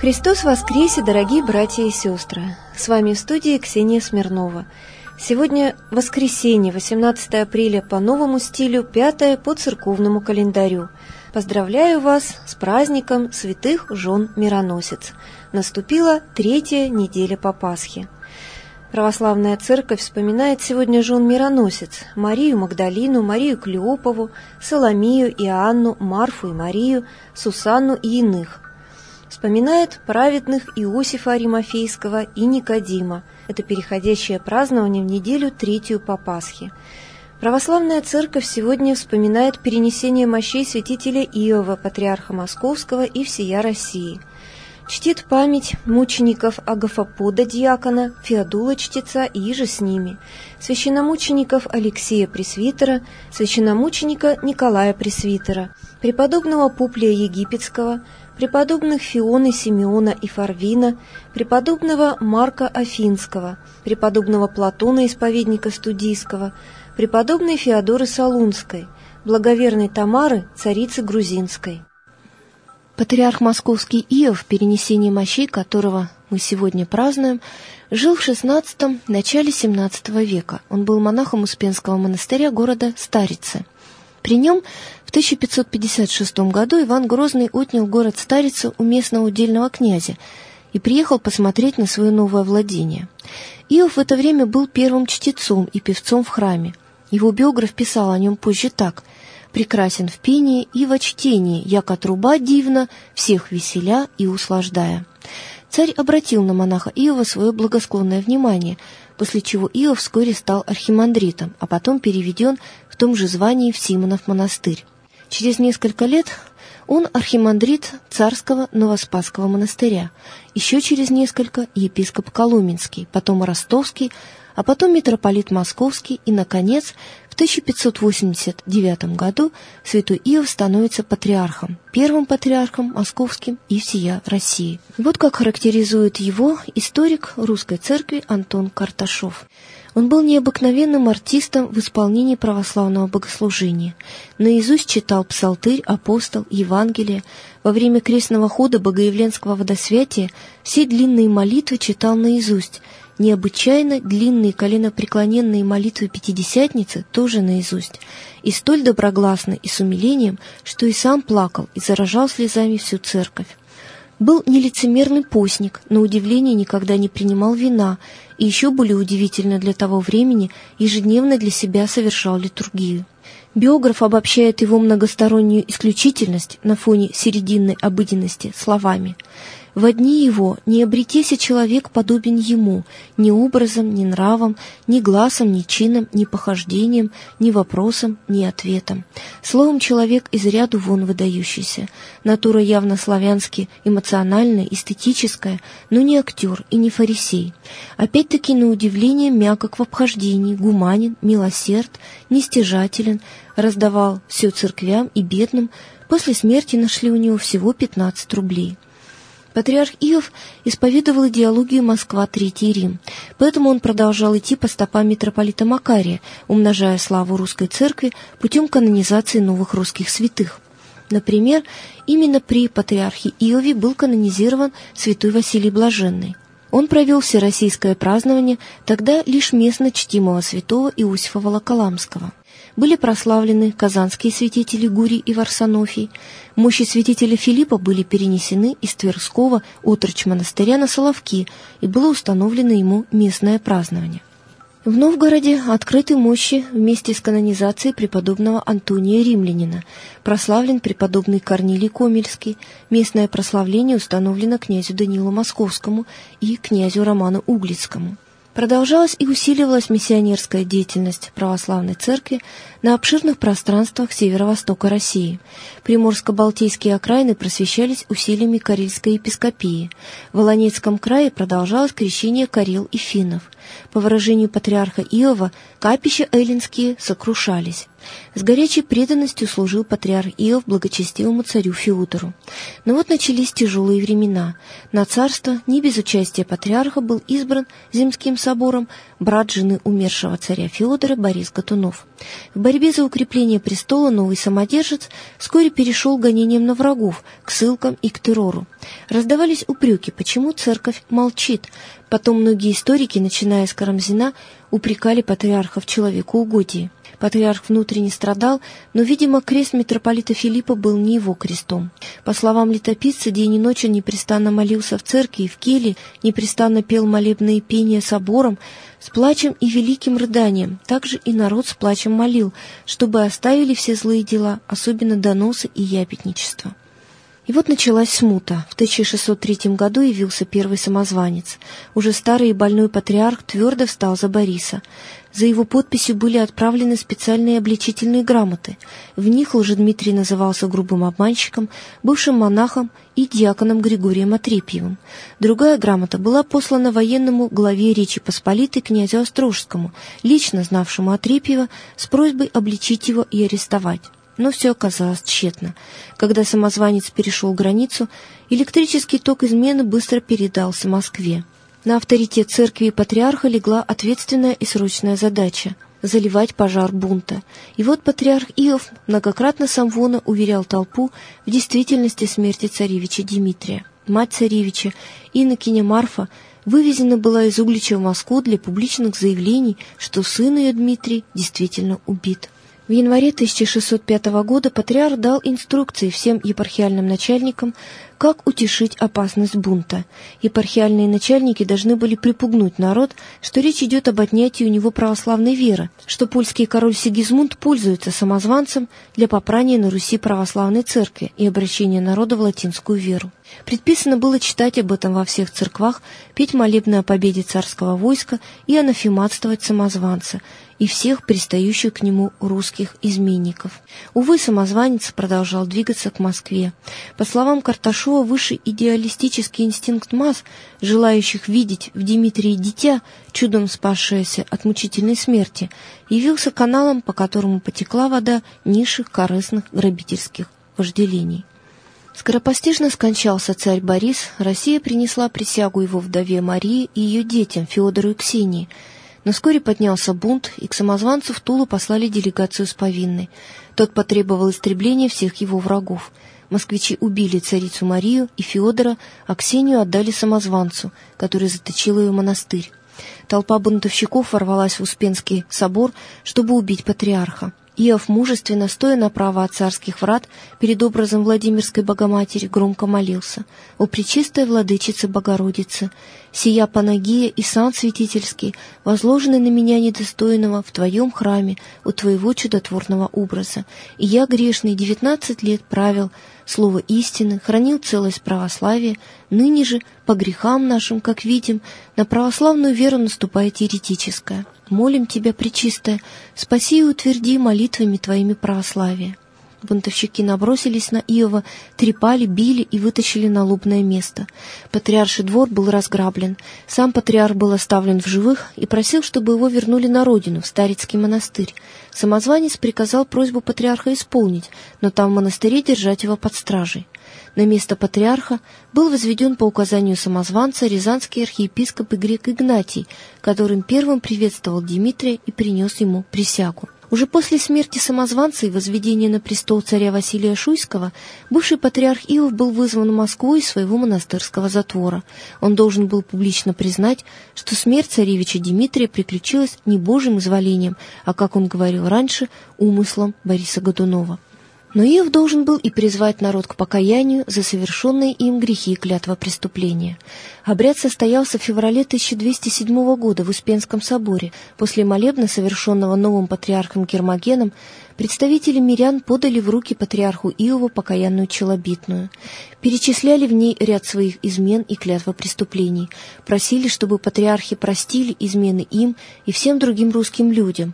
Христос воскресе, дорогие братья и сестры! С вами в студии Ксения Смирнова. Сегодня воскресенье, 18 апреля по новому стилю, 5 по церковному календарю. Поздравляю вас с праздником святых жен мироносец. Наступила 3-я неделя по Пасхе. Православная церковь вспоминает сегодня жен мироносец: Марию Магдалину, Марию Клеопову, Соломию, Иоанну, Марфу и Марию, Сусанну и иных. Вспоминает праведных Иосифа Аримафейского и Никодима. Это переходящее празднование в неделю 3-ю по Пасхе. Православная церковь сегодня вспоминает перенесение мощей святителя Иова, патриарха Московского и всея России. Чтит память мучеников Агафопода диакона, Феодула чтеца и иже с ними, священномучеников Алексея Пресвитера, священномученика Николая Пресвитера, преподобного Публия Египетского, преподобных Фиона, Симеона и Фарвина, преподобного Марка Афинского, преподобного Платона, исповедника Студийского, преподобной Феодоры Солунской, благоверной Тамары, царицы Грузинской. Патриарх Московский Иов, перенесение мощей которого мы сегодня празднуем, жил в XVI – начале XVII века. Он был монахом Успенского монастыря города Старицы. При нем в 1556 году Иван Грозный отнял город Старицу у местного удельного князя и приехал посмотреть на свое новое владение. Иов в это время был первым чтецом и певцом в храме. Его биограф писал о нем позже так: «Прекрасен в пении и во чтении, яко труба дивна, всех веселя и услаждая». Царь обратил на монаха Иова свое благосклонное внимание, после чего Иов вскоре стал архимандритом, а потом переведен в том же звании в Симонов монастырь. Через несколько лет он архимандрит Царского Новоспасского монастыря, еще через несколько – епископ Коломенский, потом Ростовский, а потом митрополит Московский и, наконец, в 1589 году святой Иов становится патриархом, первым патриархом московским и всея России. Вот как характеризует его историк русской церкви Антон Карташов. Он был необыкновенным артистом в исполнении православного богослужения. Наизусть читал псалтырь, апостол, Евангелие. Во время крестного хода Богоявленского водосвятия все длинные молитвы читал наизусть. Необычайно длинные коленопреклоненные молитвы Пятидесятницы тоже наизусть. И столь доброгласно и с умилением, что и сам плакал и заражал слезами всю церковь. Был нелицемерный постник, на удивление никогда не принимал вина, и еще более удивительно для того времени, ежедневно для себя совершал литургию. Биограф обобщает его многостороннюю исключительность на фоне серединной обыденности словами: «Во дни его не обретеся человек подобен ему ни образом, ни нравом, ни гласом, ни чином, ни похождением, ни вопросом, ни ответом. Словом, человек из ряду вон выдающийся, натура явно славянски эмоциональная, эстетическая, но не актер и не фарисей. Опять-таки, на удивление, мягок в обхождении, гуманен, милосерд, нестяжателен, раздавал все церквям и бедным, после смерти нашли у него всего 15 рублей». Патриарх Иов исповедовал идеологию Москва, Третий Рим, поэтому он продолжал идти по стопам митрополита Макария, умножая славу русской церкви путем канонизации новых русских святых. Например, именно при патриархе Иове был канонизирован святой Василий Блаженный. Он провел всероссийское празднование тогда лишь местно чтимого святого Иосифа Волоколамского. Были прославлены казанские святители Гурий и Варсонофий. Мощи святителя Филиппа были перенесены из Тверского отрочь монастыря на Соловки, и было установлено ему местное празднование. В Новгороде открыты мощи вместе с канонизацией преподобного Антония Римлянина. Прославлен преподобный Корнилий Комельский. Местное прославление установлено князю Данилу Московскому и князю Роману Углицкому. Продолжалась и усиливалась миссионерская деятельность православной церкви на обширных пространствах северо-востока России. Приморско-балтийские окраины просвещались усилиями Карельской епископии. В Волонецком крае продолжалось крещение карел и финнов. По выражению патриарха Иова, капища эллинские сокрушались. С горячей преданностью служил патриарх Иов благочестивому царю Феодору. Но вот начались тяжелые времена. На царство не без участия патриарха был избран Земским собором брат жены умершего царя Феодора Борис Годунов. В борьбе за укрепление престола новый самодержец вскоре перешел к гонениям на врагов, к ссылкам и к террору. Раздавались упреки, почему церковь молчит. Потом многие историки, начиная с Карамзина, упрекали патриарха в человекоугодии. Патриарх внутренне страдал, но, видимо, крест митрополита Филиппа был не его крестом. По словам летописца, день и ночь он непрестанно молился в церкви и в келье, непрестанно пел молебные пения собором, с плачем и великим рыданием. Также и народ с плачем молил, чтобы оставили все злые дела, особенно доносы и ябедничество. И вот началась смута. В 1603 году явился первый самозванец. Уже старый и больной патриарх твердо встал за Бориса. За его подписью были отправлены специальные обличительные грамоты. В них Лжедмитрий назывался грубым обманщиком, бывшим монахом и диаконом Григорием Отрепьевым. Другая грамота была послана военному главе Речи Посполитой князю Острожскому, лично знавшему Отрепьева, с просьбой обличить его и арестовать. Но все оказалось тщетно. Когда самозванец перешел границу, электрический ток измены быстро передался Москве. На авторитет церкви и патриарха легла ответственная и срочная задача – заливать пожар бунта. И вот патриарх Иов многократно с амвона уверял толпу в действительности смерти царевича Дмитрия. Мать царевича, инокиня Марфа, вывезена была из Углича в Москву для публичных заявлений, что сын ее Дмитрий действительно убит. В январе 1605 года патриарх дал инструкции всем епархиальным начальникам, как утешить опасность бунта. Епархиальные начальники должны были припугнуть народ, что речь идет об отнятии у него православной веры, что польский король Сигизмунд пользуется самозванцем для попрания на Руси православной церкви и обращения народа в латинскую веру. Предписано было читать об этом во всех церквах, петь молебны о победе царского войска и анафематствовать самозванца и всех пристающих к нему русских изменников. Увы, самозванец продолжал двигаться к Москве. По словам Карташова, высший идеалистический инстинкт масс, желающих видеть в Дмитрии дитя, чудом спасшееся от мучительной смерти, явился каналом, по которому потекла вода низших корыстных грабительских вожделений. Скоропостижно скончался царь Борис, Россия принесла присягу его вдове Марии и ее детям Феодору и Ксении. Но вскоре поднялся бунт, и к самозванцу в Тулу послали делегацию с повинной. Тот потребовал истребления всех его врагов. Москвичи убили царицу Марию и Феодора, а Ксению отдали самозванцу, который заточил ее в монастырь. Толпа бунтовщиков ворвалась в Успенский собор, чтобы убить патриарха. Иов мужественно, стоя направо от царских врат, перед образом Владимирской Богоматери, громко молился: «О пречистая владычица Богородица, сия Панагия и сан святительский, возложенный на меня недостойного в Твоем храме у Твоего чудотворного образа. И я, грешный, 19 лет правил слово истины, хранил целость православия, ныне же, по грехам нашим, как видим, на православную веру наступает еретическая. Молим Тебя, пречистая, спаси и утверди молитвами Твоими православие». Бунтовщики набросились на Иова, трепали, били и вытащили на лобное место. Патриарший двор был разграблен. Сам патриарх был оставлен в живых и просил, чтобы его вернули на родину, в Старицкий монастырь. Самозванец приказал просьбу патриарха исполнить, но там в монастыре держать его под стражей. На место патриарха был возведен по указанию самозванца рязанский архиепископ и грек Игнатий, которым первым приветствовал Дмитрия и принес ему присягу. Уже после смерти самозванца и возведения на престол царя Василия Шуйского бывший патриарх Иов был вызван в Москву из своего монастырского затвора. Он должен был публично признать, что смерть царевича Дмитрия приключилась не Божьим изволением, а, как он говорил раньше, умыслом Бориса Годунова. Но Иов должен был и призвать народ к покаянию за совершенные им грехи и клятвопреступления. Обряд состоялся в феврале 1207 года в Успенском соборе. После молебна, совершенного новым патриархом Гермогеном, представители мирян подали в руки патриарху Иову покаянную челобитную. Перечисляли в ней ряд своих измен и клятвопреступлений. Просили, чтобы патриархи простили измены им и всем другим русским людям.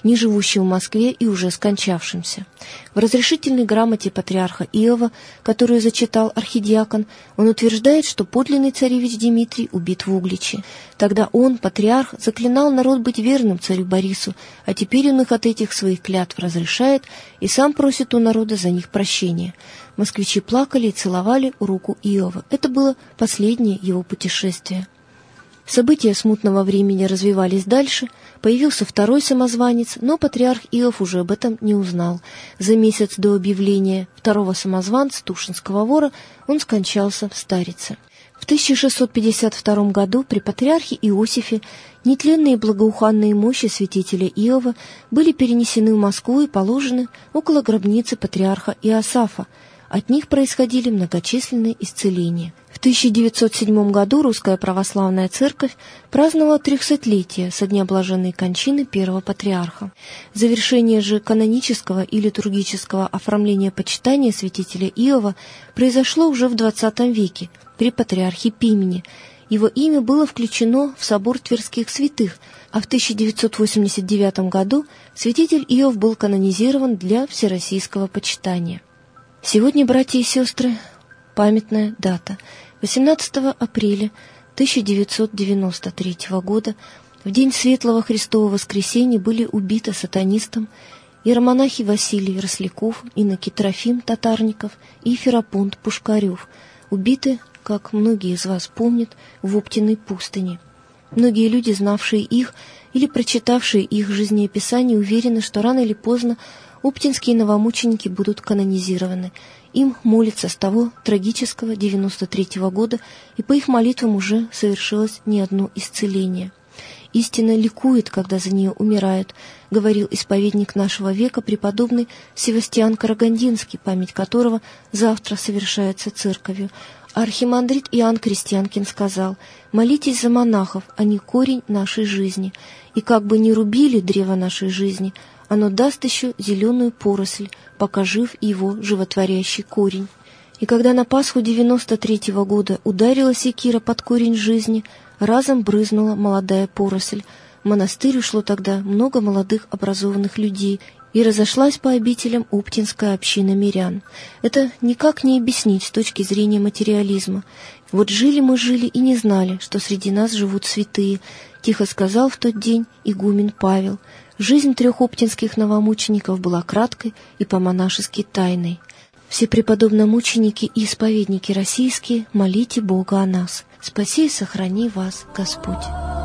не живущим в Москве и уже скончавшимся. В разрешительной грамоте патриарха Иова, которую зачитал архидиакон, он утверждает, что подлинный царевич Дмитрий убит в Угличе. Тогда он, патриарх, заклинал народ быть верным царю Борису, а теперь он их от этих своих клятв разрешает и сам просит у народа за них прощения. Москвичи плакали и целовали руку Иова. Это было последнее его путешествие. События смутного времени развивались дальше, появился второй самозванец, но патриарх Иов уже об этом не узнал. За месяц до объявления второго самозванца, Тушинского вора, он скончался в Старице. В 1652 году при патриархе Иосифе нетленные благоуханные мощи святителя Иова были перенесены в Москву и положены около гробницы патриарха Иосафа. От них происходили многочисленные исцеления. В 1907 году Русская Православная Церковь праздновала 300-летие со дня блаженной кончины первого патриарха. Завершение же канонического и литургического оформления почитания святителя Иова произошло уже в XX веке при патриархе Пимене. Его имя было включено в собор Тверских святых, а в 1989 году святитель Иов был канонизирован для всероссийского почитания. Сегодня, братья и сестры, памятная дата. 18 апреля 1993 года, в день Светлого Христового Воскресения, были убиты сатанистом иеромонахи Василий Росляков, иноки Трофим Татарников и Ферапонт Пушкарев, убиты, как многие из вас помнят, в Оптиной пустыне. Многие люди, знавшие их или прочитавшие их жизнеописание, уверены, что рано или поздно оптинские новомученики будут канонизированы. Им молятся с того трагического 93-го года, и по их молитвам уже совершилось не одно исцеление. «Истина ликует, когда за нее умирают», — говорил исповедник нашего века, преподобный Севастиан Карагандинский, память которого завтра совершается церковью. А архимандрит Иоанн Крестьянкин сказал: «Молитесь за монахов, они корень нашей жизни, и как бы ни рубили древо нашей жизни, оно даст еще зеленую поросль, пока жив его животворящий корень». И когда на Пасху 93-го года ударила секира под корень жизни, разом брызнула молодая поросль. В монастырь ушло тогда много молодых образованных людей, и разошлась по обителям оптинская община мирян. Это никак не объяснить с точки зрения материализма. «Вот жили мы и не знали, что среди нас живут святые», — тихо сказал в тот день игумен Павел. Жизнь 3 оптинских новомучеников была краткой и по-монашески тайной. Все преподобномученики и исповедники российские, молите Бога о нас. Спаси и сохрани вас, Господь.